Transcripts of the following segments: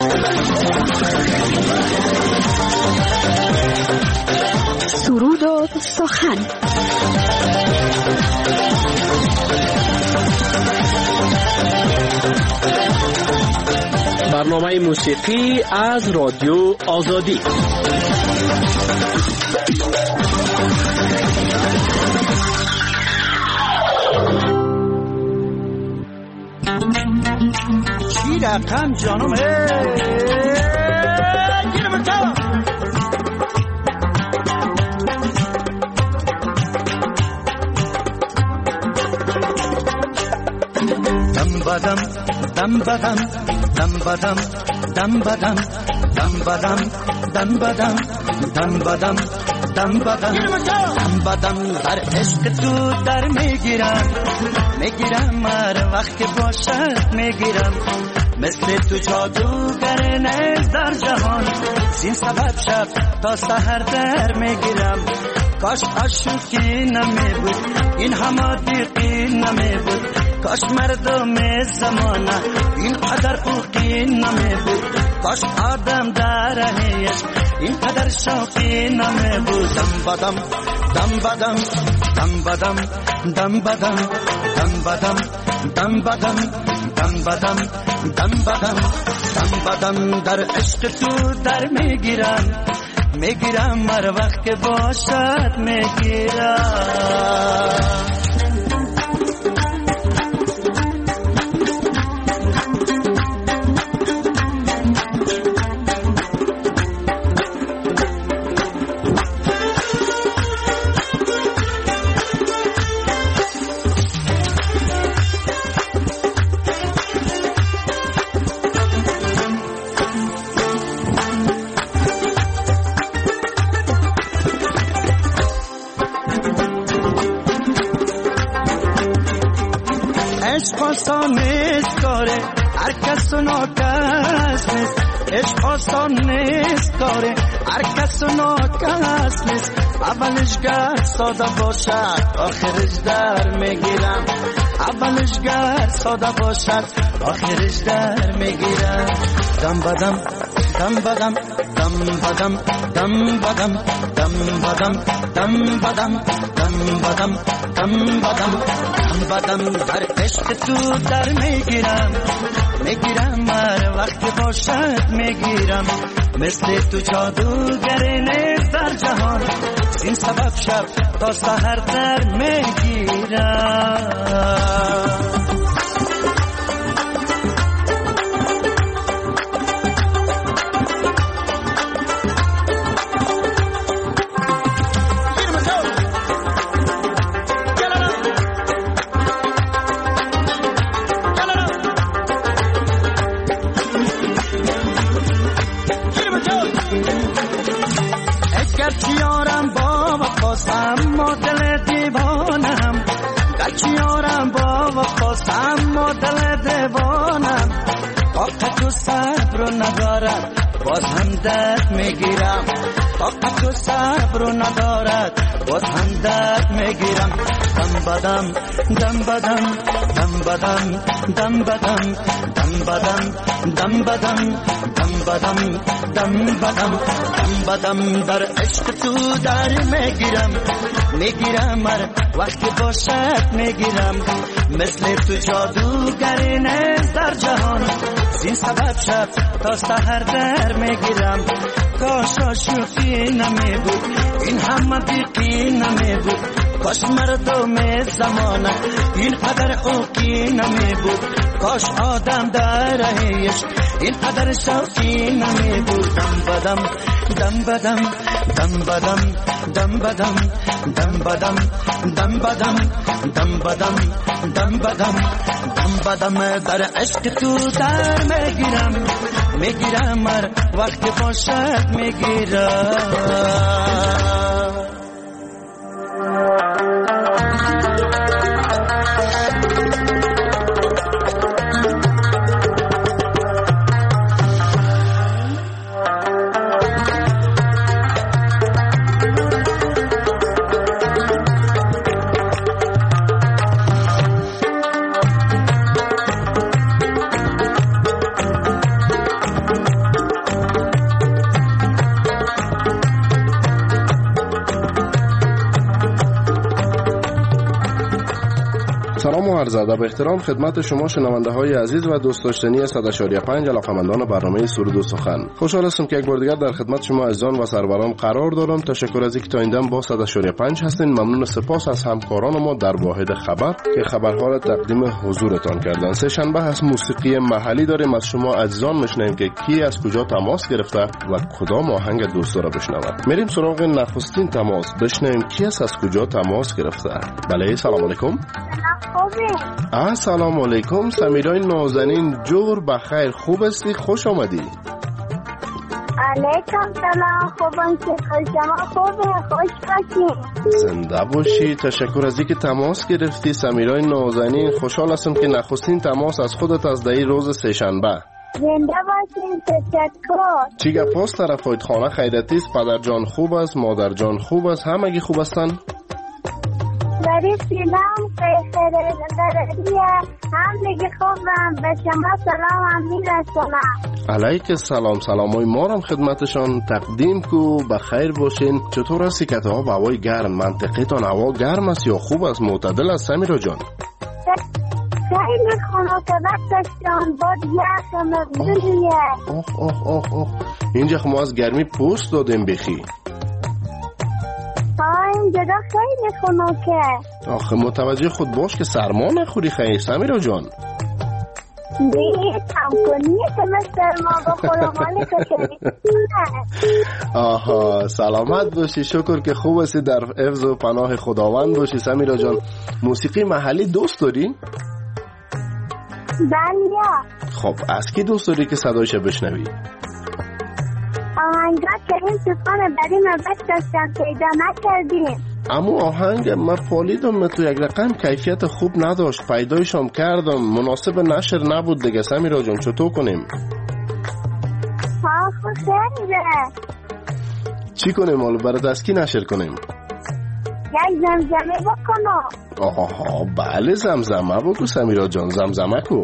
سرود و سخن. برنامه موسیقی از رادیو آزادی. چی رقم جانم گیرم تا دم بدم دم بدم دم بدم دم بدم دم بدم دم بدم دم بدم دم بدم در عشق تو در میگیرم هر وقت که باشد میگیرم مثل تو جادوگر نیست در جهان زین سبب شب تا سحر در میگیرم کاش عاشقی نمی بود این همه دیقی نمی بود کاش مردم زمانه این قدر فوقی نمی بود کاش آدم در عشق این قدر شوقی نمی بود دم بدم دم بدم دم بدم دم بدم دم بدم دم بدم دم بدم دم بدم دم بدم در عشق تو در میگیرم هر وقت که باشد میگیرم عشق آسان نیست کاره هر کس و ناکس نیست عشق آسان نیست کاره هر کس و ناکس نیست اولش گر ساده باشد آخرش در میگیرم اولش گر ساده باشد آخرش در میگیرم دم بدم دم بدم دم بدم دم بدم دم بدم دم بدم دم بدم دم بدم بدم در عشق تو در میگیرم هر وقت باشد میگیرم مثل تو جادوگر نیست در جهان این سبب شب تا سحر در میگیرم گرچیارم با وفاسم ما دل دیوانم گرچیارم با وفاسم ما دل دیوانم طاقت و صبر و ندارد باز هم درد میگیرم طاقت و صبر و ندارد باز هم درد میگیرم دم بدم دم بدم دم بدم دم بدم دم بدم دم بدم دم بدم دم بدم دم بدم در عشق تو در میگیرم هر وقت باشد میگیرم مثل تو جادوگر نیست در جهان زین سبب شب تا سحر در میگیرم کاش عاشقی نمی بود این همه بیقی نمی بود کاش مردم زمانه این قدر اوکی نمی بود کاش آدم در عشق این قدر شوقی نمی بود دم بدم دم بدم دم بدم دم بدم دم بدم دم بدم دم بدم دم بدم دم بدم در عشق تو در میگیرم هر وقت باشد میگیرم عرض ادب احترام خدمت شما شنونده های عزیز و دوست داشتنی 100.5 علاقه‌مندان برنامه سرود و سخن. خوشحال هستم که یک بار دیگر در خدمت شما عزیزان و سروران قرار دارم. تشکر از اینکه تا این دم با 100.5 هستین. ممنون سپاس از همکاران ما در واحد خبر که خبرها را تقدیم حضورتان کردن. سه شنبه هست موسیقی محلی داریم. از شما عزیزان میشنویم که کی از کجا تماس گرفته و کدام آهنگ دوست داره بشنود. میریم سراغ نخستین تماس بشنویم کی از کجا تماس گرفته. بله سلام علیکم. سلام علیکم. سمیرای نازنین جور بخیر، خوب هستی؟ خوش آمدی. علیکم سلام، خوبم که شما خوبه؟ خوش باشی. زنده باشی. تشکر از اینکه تماس گرفتی سمیرای نازنین. خوشحال هستم که نخستین تماس از خودت از دهی روز سه شنبه. زنده باشین. تشکر. چی گپ است طرفایت؟ خانه خیرتی است؟ پدر جان خوب است؟ مادر جان خوب است؟ همگی خوب هستن؟ بری سلام خیره دردیه همگی خوبم. به شما سلام هم میرسونم. علیک سلام. سلامای ما هم خدمتشان تقدیم کو. بخیر باشین. چطور هستی که تا هوای گرم؟ منطقتان هوا گرم است یا خوب است؟ معتدل است سمیرا جان؟ خیلی خناکبت داشتان باد یخ مبدولیه. اوه اینجا ما از گرمی پوست دادیم بخی. اینجا خیلی خنکه. آخه متوجه خود باش که سرما نخوری خیلی سمیرا جان. کم کنی که من سرما بخورم حالی که آها سلامت باشی. شکر که خوب هستی. در حفظ و پناه خداوند باشی سمیرا جان. موسیقی محلی دوست داری؟ بله. خب از کی دوست داری که صدایش بشنوی؟ آهنگا که این طوفان بریم بس داشتم پیدا نکردیم. اما آهنگ من پالیدم تو یک رقم کیفیت خوب نداشت. پیدایشم کردم مناسب نشر نبود دیگه سمیرا جان. چطور کنیم؟ خوب خیلیه. چی کنیم حالا؟ برات از کی نشر کنیم؟ یک زمزمه بکنم. آها بله زمزمه بگو سمیرا جان. زمزمه کو.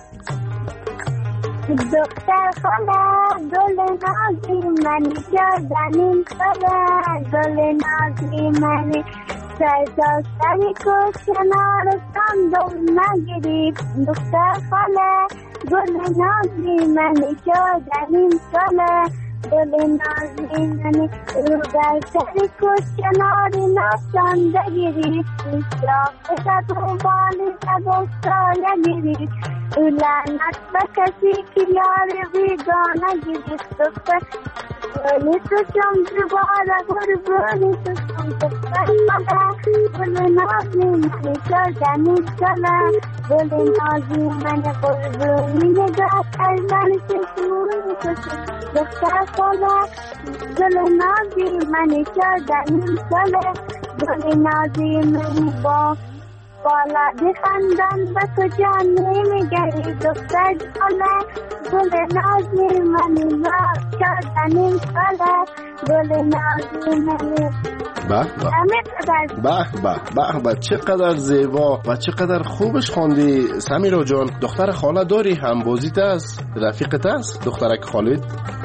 دختر خاله گل نازی منی جادنین خاله گل نازی منی سرتا سری کو کنار سندم نگیری. دختر خاله گل نازی منی جادنین خاله گل نازی منی رو در سری کو کناری ناسان دگیری. شاقه تو بالی تبستا یگیری. لعنت به کسی که یار بیگانه گیری. دختر گلی تو چم زباره قربانی تو چم دختر مده گل نازی منی جادنی کله گل نازی منی قربانی نگاه کردن چشمونی تو دختر خاله گل نازی منی جادنی کله گل نازی منی با بالا بخندن به تو جان نمیگری. دختر خاله گل نازی منی کردنی کله گل نازی منی. به چقدر زیبا و چقدر خوبش خواندی سمیرا جان. دختر خاله داری؟ هم بازیت است؟ رفیقت است دخترک خالد؟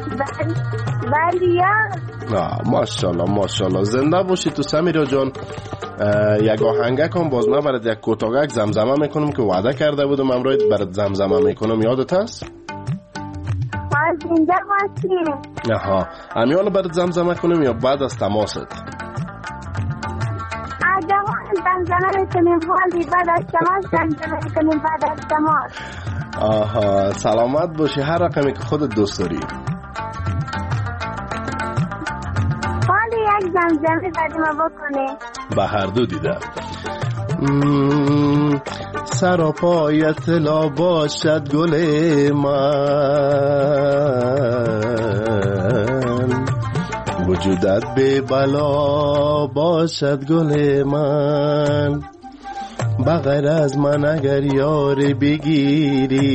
بله. ماشاءالله زنده باشی تو سمیرا جان. یک آهنگک هم باز من برات یک کوتاگک زمزمه میکنم که وعده کرده بودم امروز برات زمزمه میکنم. یادت هست؟ زنده باشی. آها امیال برات زمزمه کنم یا بعد از تماست؟ زمزمه میکنیم حالی بعد از تماس. زمزمه میکنیم بعد از تماس. آها سلامت باشی. هر رقمی که خودت دوست داری. حالی یک زمزمه بعد ما بکنه. به هر دو دیده. سراپایت لا باشد گل من وجودت به بلا باشد گل من. بغیر از من اگر یار بگیری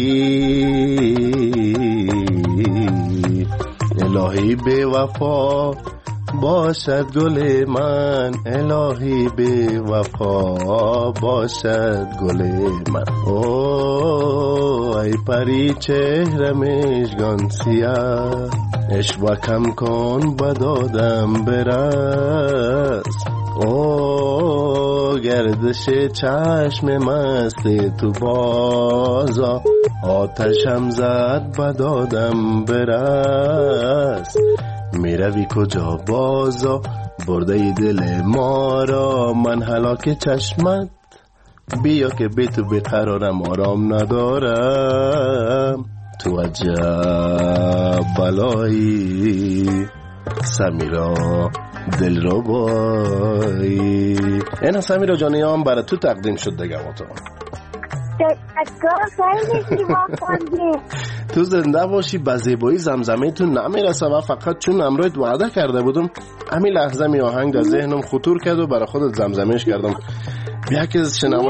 الهی به وفا باشد گل من. الهی به وفا باشد گل من. ای پری چهره مژگان سیاه عشق کم کن بدادم برس. او گردش چشم مستی تو بازا، آتشم زد بدادم برس، میروی کجا بازا برده ای دل ما را، من هلاک چشمت بیا که بی تو بیقرارم آرام ندارم، تو عجب بلایی سمیرا دل رو بایی. اینا سمیرا جانیام برای تو تقدیم شد دیگه ما تو تو زنده باشی، به زیبایی زمزمه تو نمیرسه و فقط چون امروز وعده کرده بودم همین لحظه می آهنگ در ذهنم خطور کرد و برای خودت زمزمهش کردم. بیا که شنوات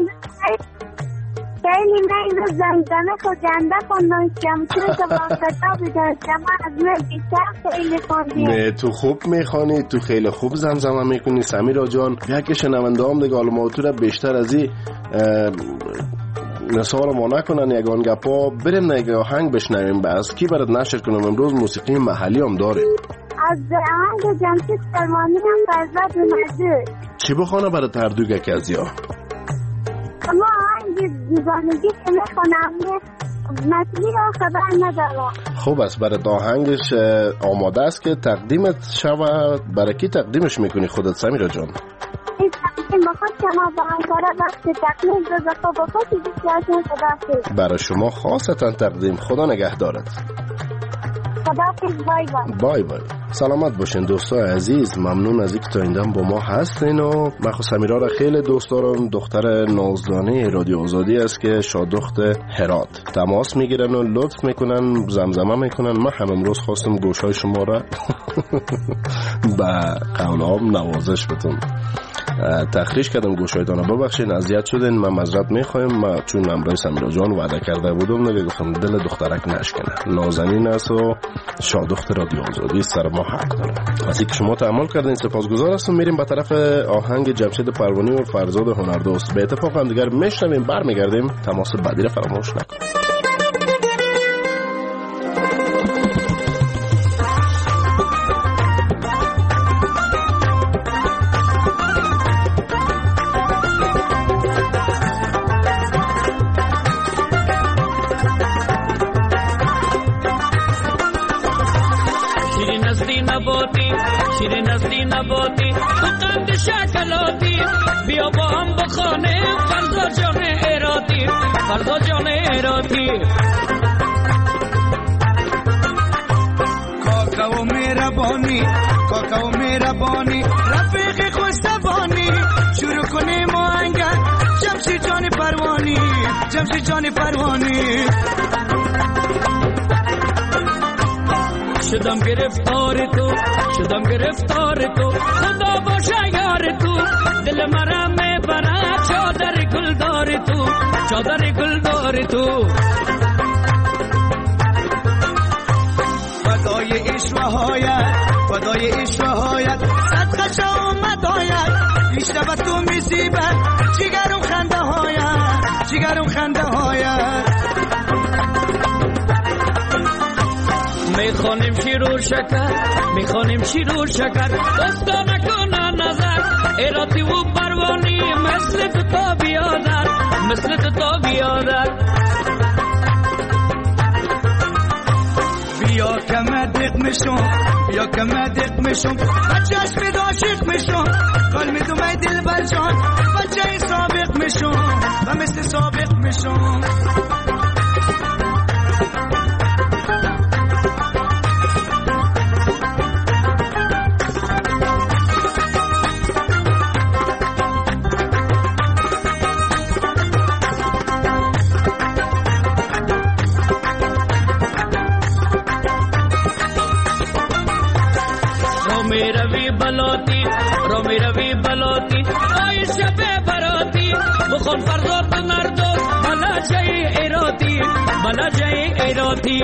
خیلی من زمزمه خود جنده خوندم چون که با کتابی داشتم از من بیشتر خیلی خوندیم. نه تو خوب میخوانی، تو خیلی خوب زمزمه میکنی سمیرا جان. بیا که شنونده هم دیگه آلوماتو را بیشتر از این نصار ما نکنن یگان گپا بریم نگه آهنگ بشنویم. بس کی برات نشر کنم امروز موسیقی محلی هم داریم. از آهنگ جمشید فرمانی هم فرزاد اومده. چی بخونه برای تردوگه که از یا؟ اما آهنگ دیوانگی که میخونم مطلی را خبر ندارم. خوب است، برای آهنگش آماده است که تقدیمت شود. برای کی تقدیمش میکنی خودت سمیرا جان؟ این تقدیم بخود شما با همکاره وقت تقدیم رزقا بخود دیگه خداحافظ. برای شما خاصتا تقدیم. خدا نگهدارت. خداحافظ. بای بای. بای بای. سلامت باشین دوستای عزیز. ممنون از اینکه تا این با ما هستین و من خود سمیرا را خیلی دوست دارم. دختر نازدانه رادیو آزادی است که شادخت هرات. تماس میگیرن و لطف میکنن، زمزمه میکنن. من هم امروز خواستم گوشای شما را به قولام نوازش بدم. تخریش کردم گوشایتان رو ببخشین، اذیت شدین، من معذرت میخوایم. من چون امروز سمیرا جان وعده کرده بودم نگه گفتم دل دخترک نشکنه. نازنین است و شادخت رادیو آزادی سر ما حق داره. از اینکه شما تحمل کردین سپاسگزار هستم. میریم به طرف آهنگ جمشید پروانی و فرزاد هنردوست. به اتفاق هم دیگر میشنویم، برمیگردیم. تماس بعدی را فراموش نکنید. شیرین نسلی نباتی تو قند شکلاتی، بیا با هم بخانه فرزا جان ایراتی، فرزا جان ایراتی. کاکاو مهربانی رفیق خوشتبانی، شروع کنیم آهنگ جمشید جان پروانی، جمشید جان پروانی. شدم گرفتار تو خدا باشه یار تو، دل مرا میبره چادر گلدار تو، چادر گلدار تو. فدای عشق صدقه آمد آید، بیشتر تو میزیبد جگرم خنده هایت. میخوانیم شیر و شکر دستا نکنه نظر، ایراتی و پروانی مثل تو بیادر. بیا که مدق میشم بچهش به عاشق میشم، قلب تو می دل بر جان بچه سابق میشم و مثل سابق میشم. رومی روی بلاتی آی شب براتی، بخون فرزاد نردوست بلا جای ایراتی.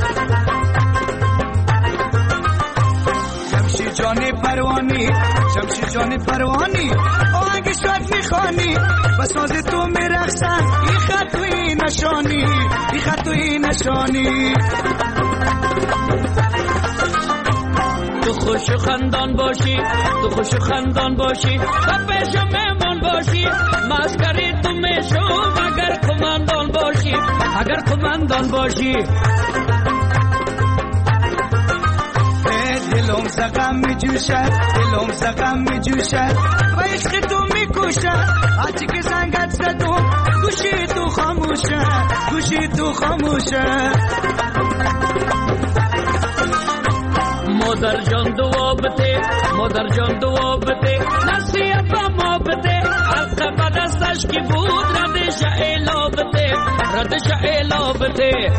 جمشید جان پروانی آهنگ شاد میخوانی، بساز تو میرخصن این خط و این نشانی. تو خوش و خندان باشی، تو خوش و خندان باشی و پیشم مهمان باشی. مسکری تو میشم اگر کماندان باشی، اگر کماندان باشی. دلم زغم میجوشد، دلم زغم میجوشد و عشق تو میکشد. هرچی که زنگت زدم گوشی تو خاموشه، گوشی تو خاموشه. مادر جان دعا بده، مادر جان دعا بده، نصیحت به ما بده. حلقه به دستش کی بود ردش اعلا بده، ردش اعلا بده.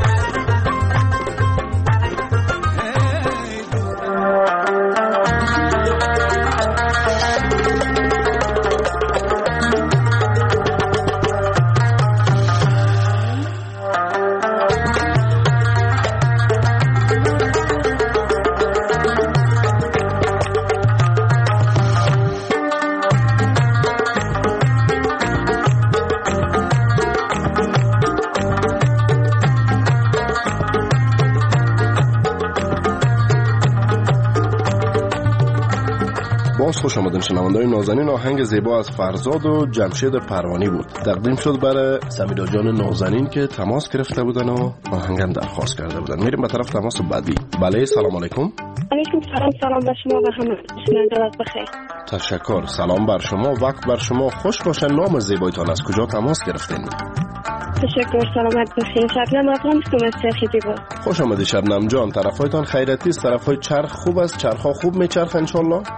خوش آمدین شنونده‌های نازنین. آهنگ زیبا از فرزاد و جمشید پروانی بود، تقدیم شد برای سمیرا جان نازنین که تماس گرفته بودن و آهنگم درخواست کرده بودن. میریم به طرف تماس بعدی. بله، سلام علیکم. علیکم سلام. سلام بر شما و همه شنوندگان بخیر. تشکر. سلام بر شما، وقت بر شما خوش باشه. نام زیبایتان از کجا تماس گرفتین؟ تشکر، سلامت باشین. شبنم افغان هستم از چرخ زیبا. خوش آمدید شبنم جان. طرفایتان خیرتی است؟ طرفای چرخ خوب است؟ چرخا خوب میچرخه ان شاء الله؟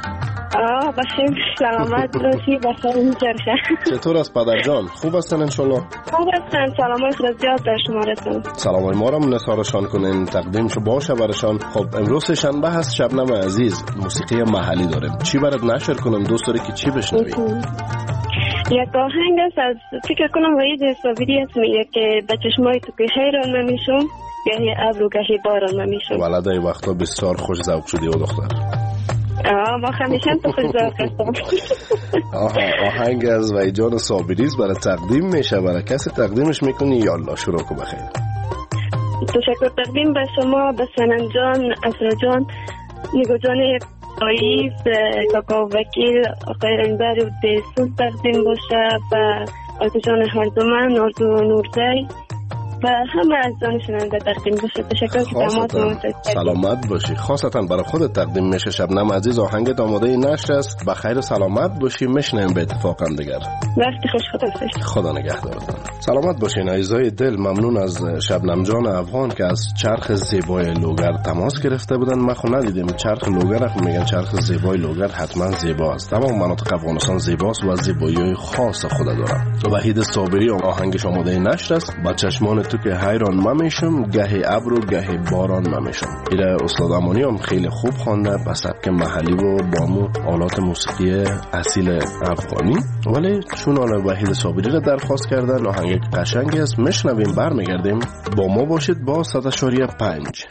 بخیر، سلامت باشی. بخیر میچرخه. چطور است پدر جان؟ خوب هستن ان شاء الله؟ خوب هستن. سلامای خود زیاد در شما رسون. سلامای ما را نثارشان کنین، تقدیم شو باشه برشان. خب امروز شنبه هست شبنم عزیز، موسیقی محلی داریم. چی برات نشر کنم؟ دوست داری که چی بشنوی؟ یک آهنگ است از فکر کنم وحید صابری است، میگه که به چشمای تو که حیران نمیشم، گاهی ابر و گاهی باران نمیشم. ولده این وقتا بسیار خوش ذوق شدی و دختر. ما همیشه تو خوش ذوق هستم. آهنگ از وحید جان صابری است، برای تقدیم میشه. برای کسی تقدیمش میکنی؟ یالله شروع کن. بخیر. تشکر. تقدیم به شما، به سنم جان، اسرا جان، نیگو جان آییز، کاکا وکیل، آقای رنبر و دیسون تقدیم باشه و آرزو جان هردومن، آرزو نورزی و همه از جان شنونده تقدیم باشه. تشکر که تماس سلامت باشی. خاصتا برای خودت تقدیم میشه شبنم عزیز. آهنگت آماده نشر است. بخیر و سلامت باشی. میشنیم به اتفاق هم دیگر. وقتی خوش. خدا خدا نگهدارتون. سلامت باشین عزیزای دل. ممنون از شبنم جان افغان که از چرخ زیبای لوگر تماس گرفته بودن. ما خو ندیدیم چرخ لوگر، میگن چرخ زیبای لوگر حتما زیبا است. تمام مناطق افغانستان زیباست و زیبایی خاص خود داره. وحید صابری آهنگش آماده نشر است. با چشمان تو که حیران نمیشم، گاهی ابر و گاهی باران نمیشم. ایره استاد امانی هم خیلی خوب خوانده به سبک محلی و با مو آلات موسیقی اصیل افغانی، ولی چون آن وحید صابری را درخواست کردن آهنگ قشنگی است. میشنویم، برمیگردیم. با ما باشید با 100.5.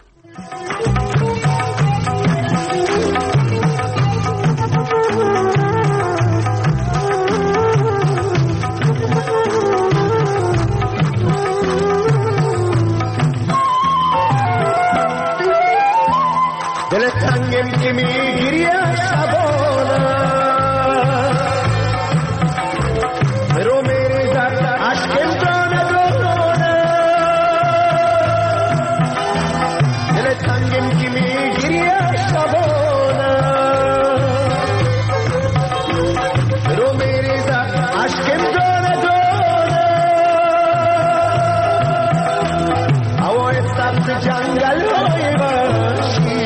دل تنگم که میگیری شبانه برو میریزد عشقم دانه دانه. دل تنگم که میگیری شبانه برو میریزد عشقم دانه دانه. هوای سبز جنگل های وحشی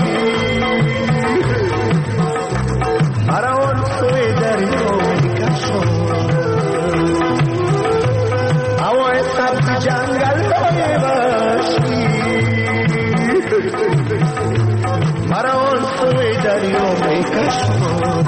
مرا سوی دریا میکشم. هوای سبز جنگل های وحشی مرا سوی دریا میکشم.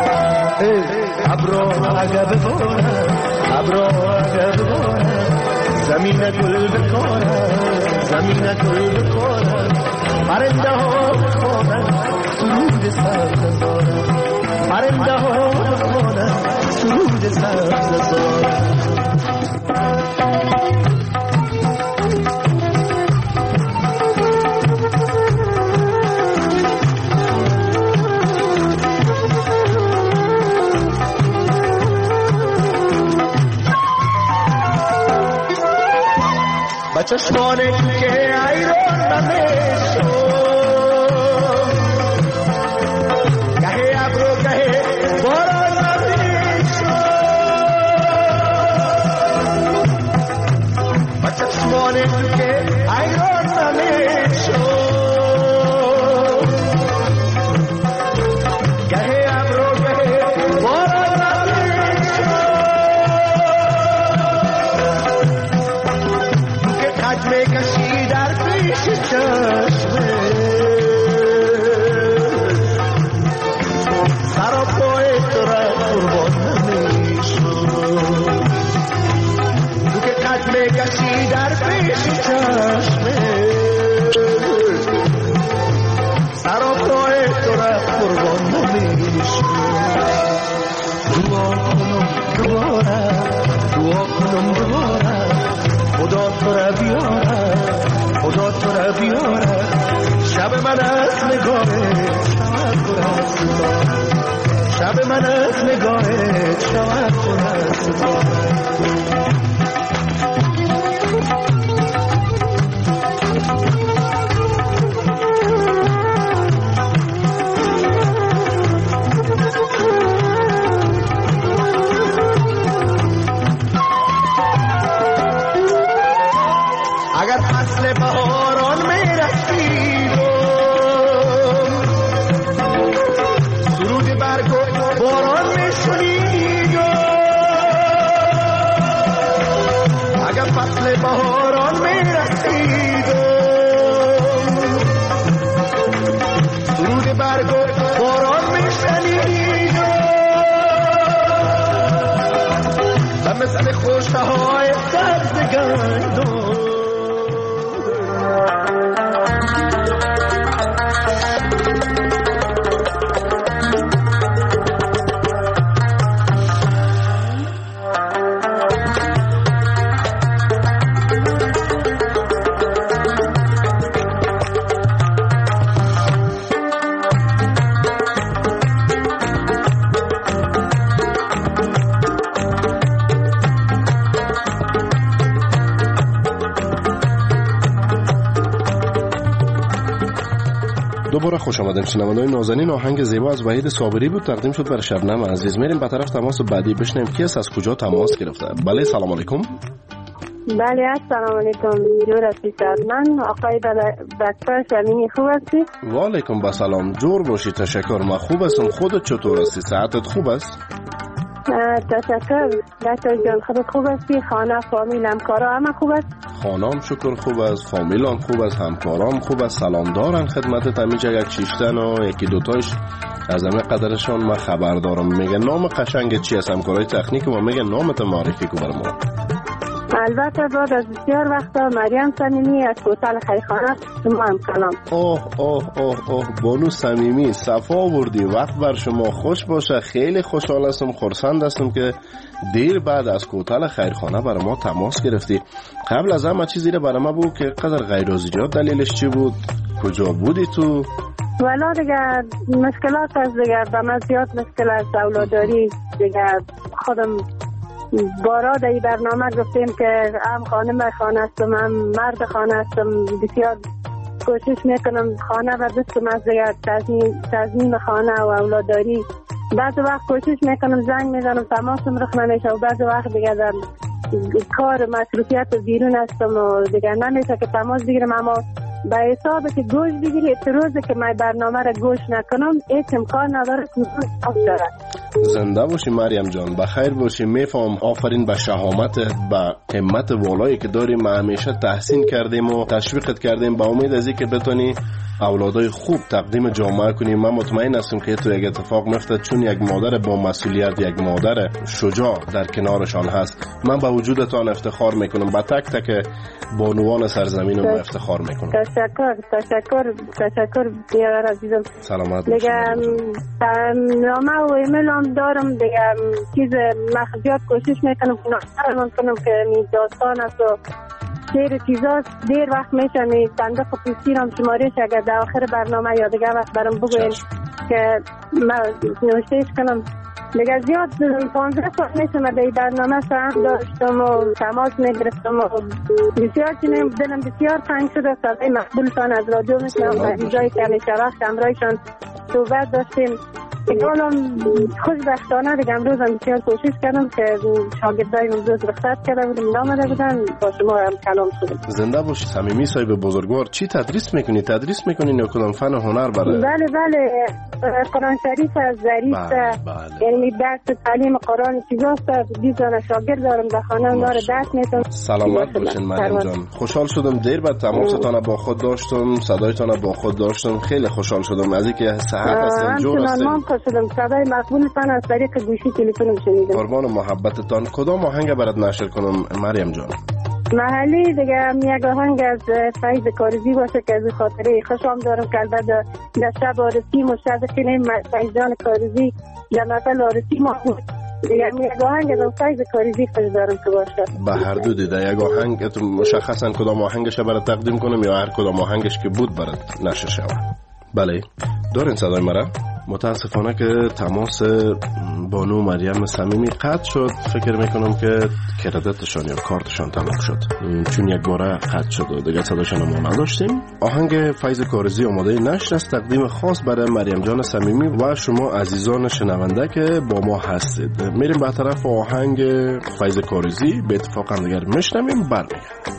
ابرو اگه بباره، ابرو اگه بباره، زمین گل بکاره، زمین گل بکاره. پرنده ها بخوانه سرود سبز داره، پرنده ها بخوانه سرود سبز داره. چشمانه که ایران نمیشو گهه ابرو گهه باران نمیشو و چشمانه که ایران نمیشو گهه ابرو گهه باران نمیشو که قدمه کشی در پیش چشمه سر پای تو را قربان نمیشو تو که قدمه کشی در پیش چشمه سر پای تو را قربان نمیشو دعا کنم دوباره دعا کنم دوباره خدا تو را بیاره خدا تو را بیاره شب من از نگاهت شود پر از صدا شب من از نگاهت شود پر از صدا اگر فصل بهاران میرسید سرود برگ و باران میشنید اگر فصل بهاران میرسید سرود برگ و باران میشنید و مثل خوشه های سبز گندم دوباره خوش آمدیم شنوندگان نازنین. آهنگ زیبا از وحید صابری بود، تقدیم شد بر شبنم عزیز. میریم به طرف تماس بعدی بشنیم کی است، از کجا تماس گرفته. بله سلام علیکم. بله السلام علیکم. جور هستی من آقای بکر شمینی خوب هستی؟ و علیکم با سلام. جور باشی تشکر. ما خوب هستم. خودت چطور هستی؟ صحتت خوب است؟ تشکر دکتر جان. خودت خوب هستی؟ خانه فامیل همکارا همه خوب است؟ خانم شکر خوب است، فامیلم خوب است، همکارام خوب است. سلام دارن خدمتت. همیشه یک چیشتن و یکی دوتایش از همه قدرشان ما خبر دارم. میگه نام قشنگ چی است؟ همکارای تکنیک ما میگه نامت معرفی کو برام. البته بعد از بسیار وقتا مریم صمیمی از کوتل خیرخانه شما هم سلام. اوه بانو صمیمی صفا آوردی. وقت بر شما خوش باشه. خیلی خوشحال هستم، خرسند هستم که دیر بعد از کوتل خیرخانه برای ما تماس گرفتی. قبل از همه چیزی رو برای ما بگو که قدر غیر از ایجاد دلیلش چی بود؟ کجا بودی تو؟ والا دیگه مشکلات از دیگه به من زیاد مشکل از اولاداری دیگه. خودم بارا در این برنامه گفتیم که هم خانم خانه هستم هم مرد خانه هستم. بسیار کوشش میکنم خانه و دستم از دیگه تضمین خانه و اولاداری. بعض وقت کوشش میکنم زنگ میزنم تماسم رخ نمیشه و بعض وقت دیگه در کار مصروفیت بیرون هستم و دیگه نمیشه که تماس بگیرم. اما به حساب که گوش بگیری روزی که من برنامه را گوش نکنم هیچ امکان نداره که داره. زنده باشی مریم جان، بخیر باشی. میفهم. آفرین به شهامت، به همت والایی که داری. ما همیشه تحسین کردیم و تشویقت کردیم با امید از اینکه بتونی اولادای خوب تقدیم جامعه کنی. من مطمئن هستم که تو یک اتفاق میفته، چون یک مادر با مسئولیت، یک مادر شجاع در کنارشان هست. من به وجودتان افتخار میکنم. با تک تک بانوان سرزمینم افتخار میکنم. تشکر بیار عزیزم. سلامت باشید. نامه و ایمیل هم دارم دیگه. چیز مخزیات کوشش میکنم که می داستان است و دیر چیزاست. دیر وقت میشه می صندوق پوستی هم شمارش اگر در آخر برنامه یا دیگه وقت برام بگوین که من نوشتهش کنم دیگه زیاد 15 سال میشه من در برنامه هم داشتم و تماس میگرفتم و بسیار چینم دلم بسیار تنگ شده. صدای مقبولتان از رادیو میشنم، عزیزایی که همیشه وقت همراهشان صحبت داشتیم. دیگه حالا خوشبختانه دیگه امروز هم بسیار کوشش کردم که شاگردای امروز رخصت کرده بودیم نامده بودن، با شما هم کلام شدیم. زنده باشی صمیمی صاحب بزرگوار. چی تدریس میکنی؟ تدریس میکنی یا کدام فن هنر برای؟ بله قرآن شریف از ظریف، یعنی درس تعلیم قرآن چیزاست. 20 شاگرد دارم در خانه اونها رو درس میدم. سلامت باشین مریم جان. خوشحال شدم دیر بعد تماستان با خود داشتم، صدایتان با خود داشتم. خیلی خوشحال شدم از اینکه صحت هستین، جور هستین. من خوشحال شدم صدای مقبولتان از طریق گوشی تلفنم شنیدم. قربان محبتتان. کدام آهنگ برات نشر کنم مریم جان؟ محلی دیگه یک آهنگ از فیض کارزی باشه که از خاطره خوشم دارم که البته در شب آرسی مشترکیم فیض جان کارزی در محفل آرسی ما بود. دیگه یک آهنگ از فیض کارزی خوش دارم که باشه. به هر دو دیده یک آهنگ مشخصا کدام آهنگش برات تقدیم کنم یا هر کدام آهنگش که بود برات نشر شود؟ بله دارین صدای مرا؟ متاسفانه که تماس بانو مریم صمیمی قطع شد. فکر میکنم که کردتشان یا کارتشان تمام شد، چون یک باره قطع شد و دیگه صداشان ما نداشتیم. آهنگ فیض کارزی آماده نشر است، تقدیم خاص برای مریم جان صمیمی و شما عزیزان شنونده که با ما هستید. میریم به طرف آهنگ فیض کارزی، به اتفاق هم دیگر میشنویم. برمیگردیم.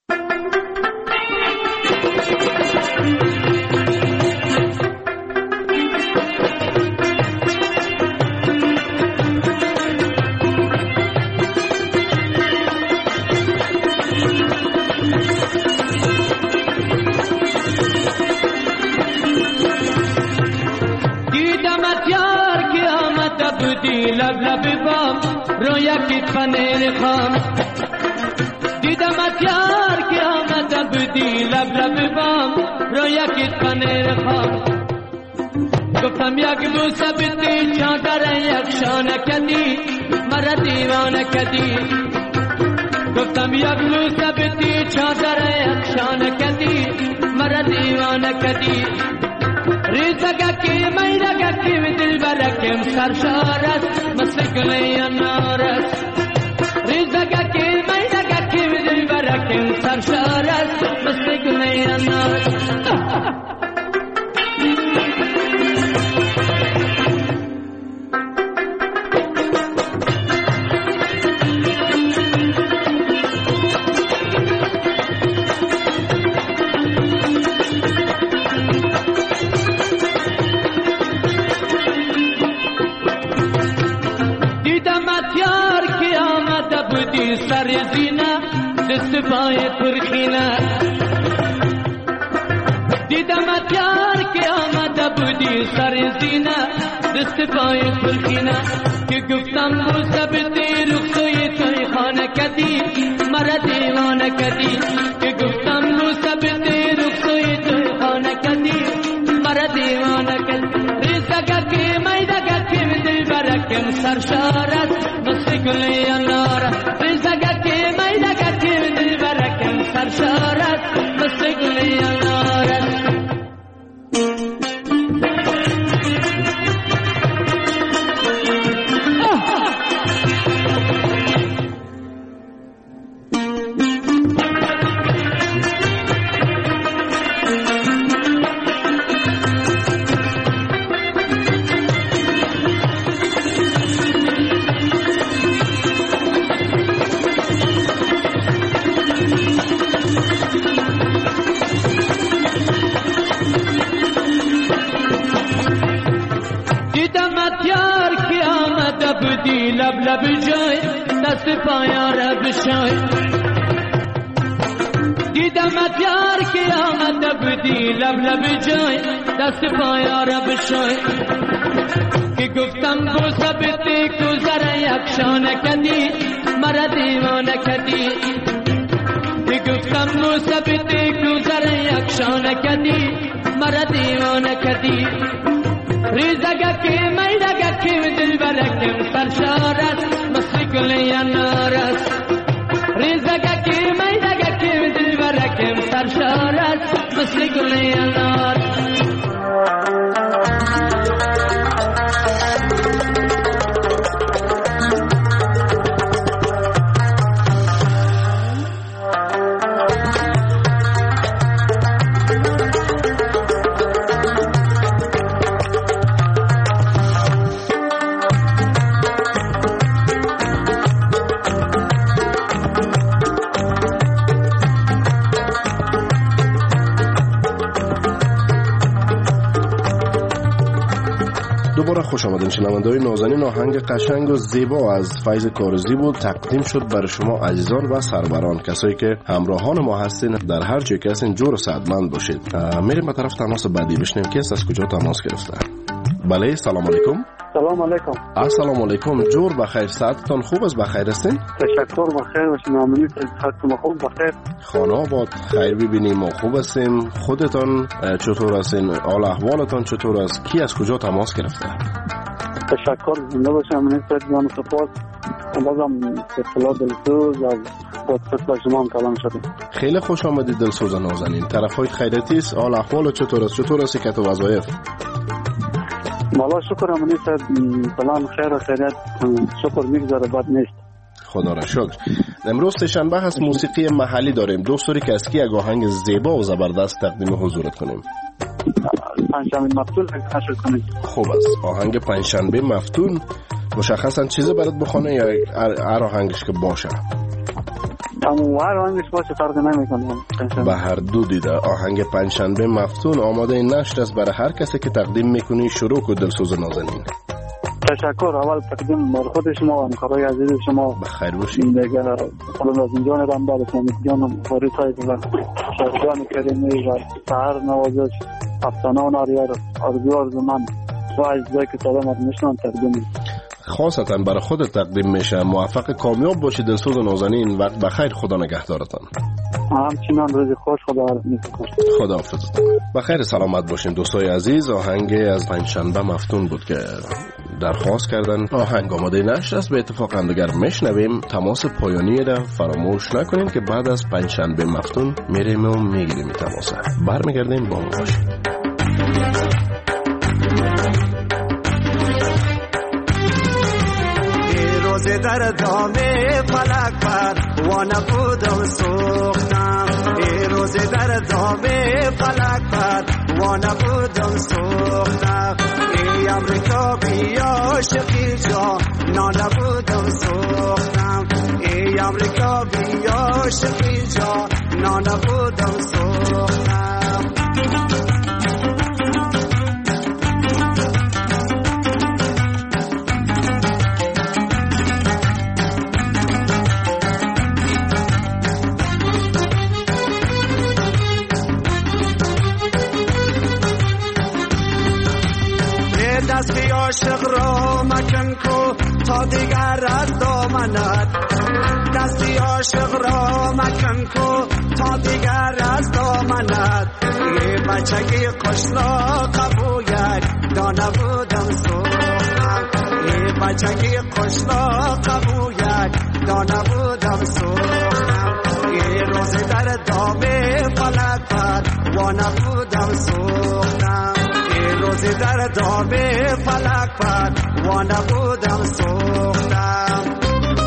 لب لب بام رویکی پنیر خام دیدمت یار که آمد بودی لب لب بام رویکی پنیر خام گفتم یک بوسه بدی چادر یک شانه کدی مرا دیوانه کدی گفتم یک بوسه بدی چادر یک شانه کدی مرا دیوانه کدی ریزگا کی میرگا کی دل برکم سرشارس مسکلی انارس ریزگا کی میرگا کی دل برکم سرشارس مسکلی انارس دست پای پرخینه دیدم اتیار که آمده بودی سر زینه دست پای پرخینه که گفتم بوسه بدی رخصوی توی خانه کدی مرا دیوانه کدی که گفتم بوسه بدی رخصوی توی خانه کدی مرا دیوانه کدی ریزگا که میدگا که دل برکم سرشارت بس گلی اناره ریزگا که میدگا که دل برکم سرشارت بس گلی اناره لب لب جای دست پایا را بشای دیدم اتیار که آمده بودی لب لب جای دست پایا را بشای که گفتم بوسه بدی گذر یک شانه کدی مرا دیوانه کدی که گفتم بوسه بدی گذر یک شانه کدی مرا دیوانه کدی ریزگا که میدگا که دل برکم سرشارت مسکلی انارت ریزگا که میدگا که دل برکم سرشارت مسکلی انارت دوباره خوش آمدین شنونده‌های نازنین. آهنگ قشنگ و زیبا از فیض کارزی بود، تقدیم شد برای شما عزیزان و سروران، کسایی که همراهان ما هستین در هر جای که هستین. جور و سعدمند باشید. میریم به طرف تماس بعدی بشنیم که از کجا تماس گرفته. بله، سلام علیکم. سلام علیکم. السلام علیکم. جور بخیر، ساعتتان خوب است؟ بخیر هستین؟ تشکر، بخیر باشین. ممنون، صحتتون خوب بخیر. خانه آباد خیر ببینیم. ما خوب هستیم. خودتان چطور هستین؟ حال احوالتان چطور است؟ کی از کجا تماس گرفته؟ تشکر، زنده باشم. ممنون، جان سپاس. بازم اطلاع دلسوز از پادکست با شما هم کلام شدیم. خیلی خوش آمدید دلسوز نازنین. طرفای خیرتی است. حال احوال چطور است؟ چطور است که تو وظایف؟ والا شکر امنی صاحب، سلام خیر و خیریت، شکر میگذاره، بد نیست. خدا را شکر. امروز سه‌شنبه هست، موسیقی محلی داریم. دوستوری که از کی یک آهنگ زیبا و زبردست تقدیم حضورت کنیم؟ پنجشنبه مفتون نشر کنیم. خوب است. آهنگ پنجشنبه مفتون مشخصا چیزی برات بخونه یا هر آهنگش که باشه؟ هر آهنگش باشه فرق نمیکنه. به هر دو دیده. آهنگ پنجشنبه مفتون آماده نشر است برای هر کسی که تقدیم میکنی. شروع کن دلسوز نازنین. تشکر. اول تقدیم بر خود شما و همکارای عزیز شما. بخیر باشید. دیگه خدا از اینجا رنبال کنید جانم فاری صاحب و شهرجان کریمی و سهر نوازش افسانه و ناریار آرزو من و اجزایی که سلام میشنن تقدیم خاصتا برای خود تقدیم میشه. موفق کامیاب باشید دلسوز نازنین. وقت بخیر. خدا نگهدارتان. همچنان روز خوش. خدا حافظتان. بخیر سلامت باشین دوستای عزیز. آهنگ از پنجشنبه مفتون بود که درخواست کردن. آهنگ آماده نشر است. به اتفاق هم دیگر میشنویم. تماس پایانی را فراموش نکنین که بعد از پنجشنبه مفتون میریم و میگیریم تماس. برمیگردیم با ما باشیم. در دام فلک پر وانه بودم سوختم. ای روز در دام فلک پر وانه بودم سوختم. ای امریکا بیا شقی جا نانه بودم سوختم. ای امریکا بیا شقی جا نانه بودم سوختم. دستی عاشق را مکن کو تا دیگر از دامنت. دستی عاشق را مکن کو تا دیگر از دامنت. ای بچگی قشلاق بو یک دانه بودم سوختم. ای بچگی قشلاق بو یک دانه بودم سوختم. ای روز در دام فلک پر وانه بودم سوختم. روزی در دام فلک پر وانه بودم سوختم.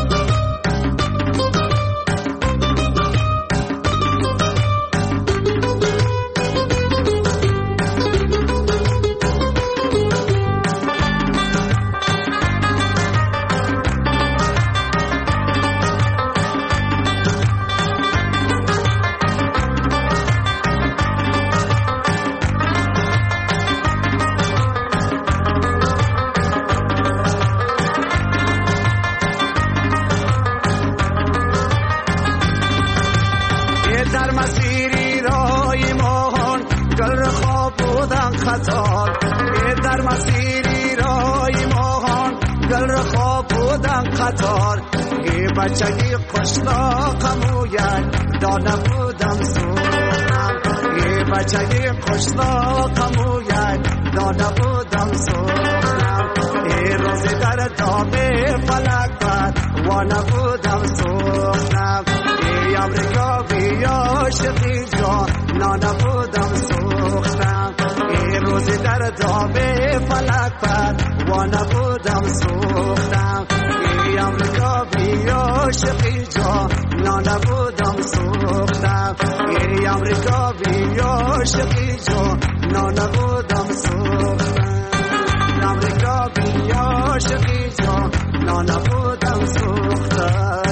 بچگی قشلاقم و یک دانه بودم سوختم. ای بچگی قشلاقم و یک دانه بودم سوختم. ای روزی در دام فلک پر وانه بودم سوختم. ای امریکا بیا شقی جا نانه بودم سوختم. ای روزی در دام فلک پر وانه بودم سوختم. ای امریکا بیا شقی جا نانه بودم سوختم. ای امریکا بیا شقی جا نانه بودم سوختم. امریکا بیا شقی جا نانه بودم سوختم.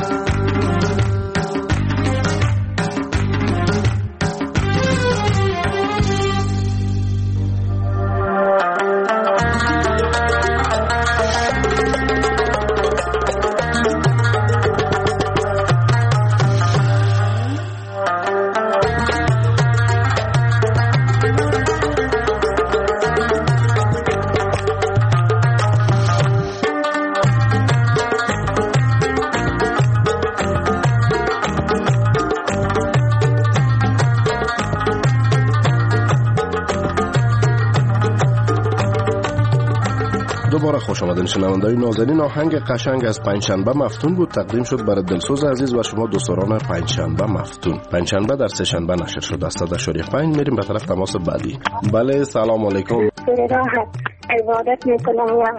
دوباره خوش آمدین شنونده‌های نازنین. آهنگ قشنگ از پنجشنبه مفتون بود، تقدیم شد برای دلسوز عزیز و شما دوستان پنجشنبه مفتون. پنجشنبه در سه شنبه نشر شد از 100.5. میریم به طرف تماس بعدی. بله سلام علیکم. راحت عبادت میکنم یا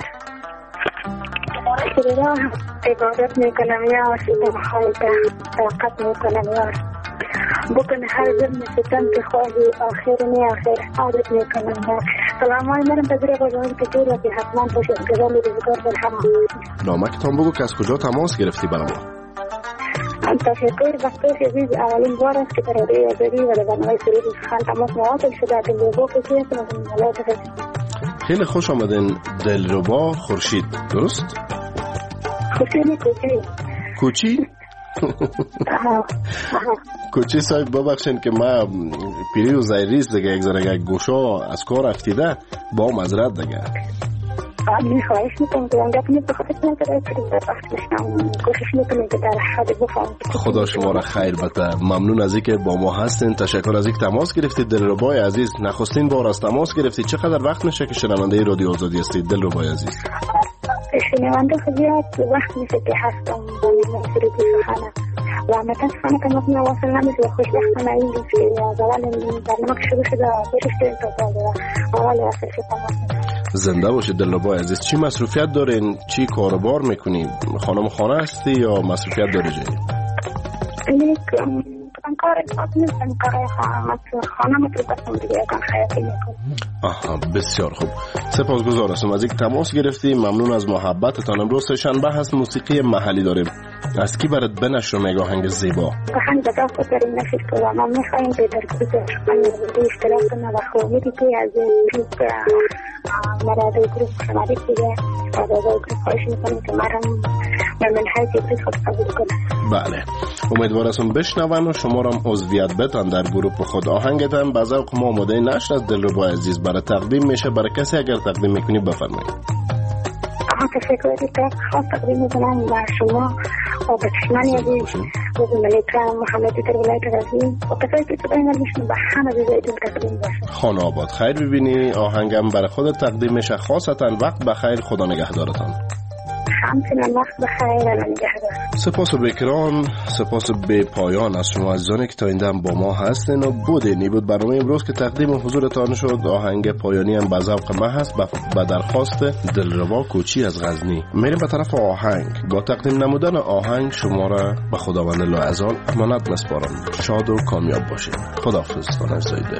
عبادت میکنم یا شدم خواهیده طاقت میکنم یا بکن هر ظلم ستم که خواهی آخر نی آخر عادت میکنم یا سلام های مرم بذره بازمانی که دور که حتما باشد گذاری روزگار در همه نامکتان بگو که از کجا تماس گرفتی برای ما؟ تشکر بخشش عزیز، اولین بار است که در رادیو آزادی و در برنامه سرود سخن تماس مواصل شده. دلربا کسی هستم از ملات خیلی خوش آمدین. دلربا خورشید، درست؟ خورشید کوچی؟ کوچی صاحب ببخشین که ما پیری و زیریست دیگه، یک ذره گوشا از کار افتیده با معذرت دیگه. خواهش میکنم که اونجا کنید بخاطر کنم که کوشش میکنم که در حد بفهم. خدا شما را خیر بده. ممنون از اینکه با ما هستین. تشکر از اینکه تماس گرفتید. دلربای عزیز، نخستین بار از تماس گرفتید. چقدر وقت میشه که شنونده رادیو آزادی هستید دلربای عزیز؟ شنونده زیاد وقت میشه که هستم با نمیسری سخنه و متاسفانه که مطمئن واصل نمیشه. خوشبختانه این روز که از اول برنامه که شروع شده بشش داریم تا اول اصل شده. زنده باشید دلربای عزیز. چی مصروفیت دارین؟ چی کاروبار میکنی؟ خانم خانه هستی یا مصروفیت داری جایی؟ کار اصلاف نیستم، کار خانه مطلوب دیگه کار خیاطی میکنم. آها بسیار خوب. سپاسگزار هستم از اینکه تماس گرفتی. ممنون از محبتتان. امروز شنبه هست، موسیقی محلی داریم. از کی برات بنشر میگه آهنگ زیبا؟ آهنگ دست داریم نشر کنم. ما میخوایم به در گروه اشتراک کنم و خوبی که از گروه مراد گروه شماری دیگه از گروه خواهش میکنم که مرم من حیث گروه خود قبول کنم. بله امیدوار هستم بشنون و شما را عضویت بدن در گروه خود. آهنگتان به ذوق ما آماده نشر از دلربا عزیز برای تقدیم میشه. برای کسی اگر تقدیم میکنی بفرمایید. تشکر که خاص تقدیم میکنم و شما و به چشمانی عزیز و به ملیکه محمدی در ولایت غزنی و کسایی که صدای من میشنن به همه جزایتون تقدیم باشه. خانه آباد خیر ببینی. آهنگم برای خودت تقدیم میشه. خاصتا وقت بخیر. خدا نگهدارتان. همچنان وقت بخیر. نگهدار. سپاس بیکران، سپاس به پایان از شما عزیزانی که تا این دم با ما هستین و بودین. بود برنامه امروز که تقدیم حضورتان شد. آهنگ پایانی هم به ذوق ما هست به درخواست دلربا کوچی از غزنی. میریم به طرف آهنگ. با تقدیم نمودن آهنگ شما را به خداوند لاعزال امانت میسپارم. شاد و کامیاب باشید. خداحافظ تا نزدای دل.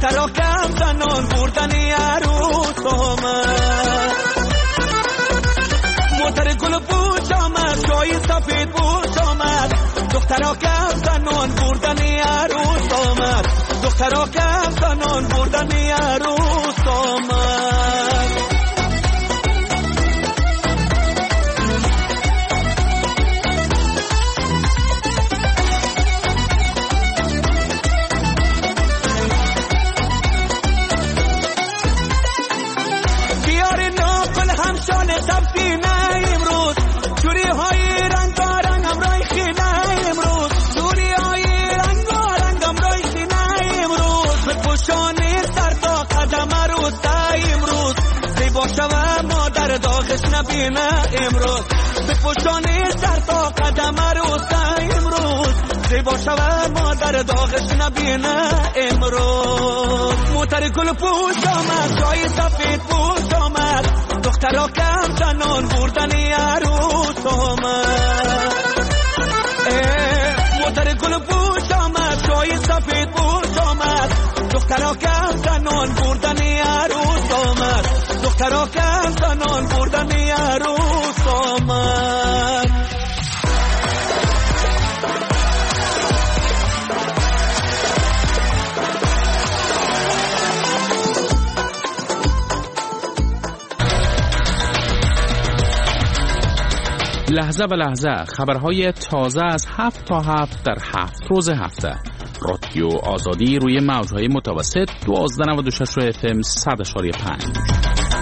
دخترا کم زنان بردن عروس آمد موتر گل پوش آمد جای سفید پوش آمد دخترا کم زنان بردن عروس آمد دخترا کم زنان بردن عروس آمد همشانه تبسینه امروز جوری های رنگارنگ امروی خینه امروز جوری های رنگارنگ امروی خینه امروز بپوشانی سر تا قدم عروسه امروز زیبا شوه مادر داغش نبینه امروز بپوشانی سر تا قدم عروسه امروز زیبا شوه مادر داغش نبینه امروز موتر گل پوش آمد جای سفید پوش آمد دخترا کم زنان بردن عروس آمد موتر گل پوش آمد جای سفید پوش آمد دخترا کم زنان بردن عروس آمد دخترا کم زنان بردن عروس آمد لحظه به لحظه خبرهای تازه از 7 تا 7 در 7 روز هفته. رادیو آزادی روی موجهای متوسط 1296 FM 100.5.